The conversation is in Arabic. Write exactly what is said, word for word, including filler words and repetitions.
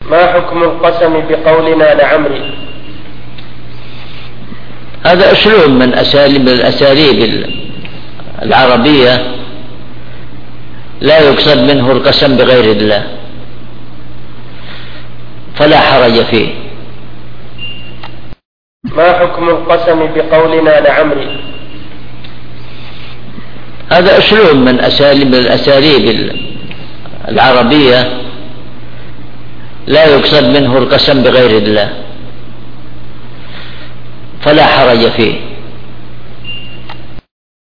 ما حكم القسم بقولنا لعمري؟ هذا أسلوب من أساليب الأساليب العربية لا يقصد منه القسم بغير الله، فلا حرج فيه. ما حكم القسم بقولنا لعمري؟ هذا أسلوب من أساليب الأساليب العربية لا يقصد منه القسم بغير الله، فلا حرج فيه.